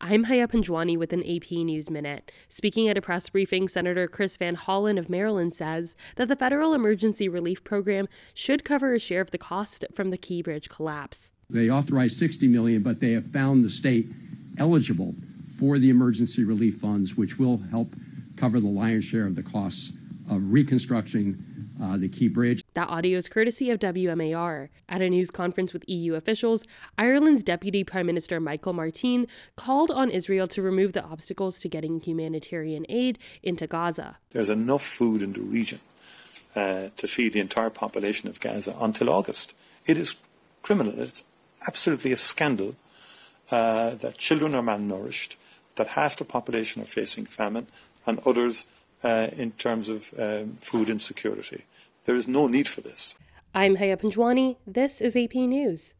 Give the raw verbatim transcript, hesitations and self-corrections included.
I'm Haya Panjwani with an A P News Minute. Speaking at a press briefing, Senator Chris Van Hollen of Maryland says that the federal emergency relief program should cover a share of the cost from the Key Bridge collapse. They authorized sixty million dollars, but they have found the state eligible for the emergency relief funds, which will help cover the lion's share of the costs of reconstructing uh, the Key Bridge. That audio is courtesy of W M A R. At a news conference with E U officials, Ireland's Deputy Prime Minister Michael Martin called on Israel to remove the obstacles to getting humanitarian aid into Gaza. There's enough food in the region uh, to feed the entire population of Gaza until August. It is criminal. It's absolutely a scandal uh, that children are malnourished, that half the population are facing famine, and others uh, in terms of um, food insecurity. There is no need for this. I'm Haya Panjwani. This is A P News.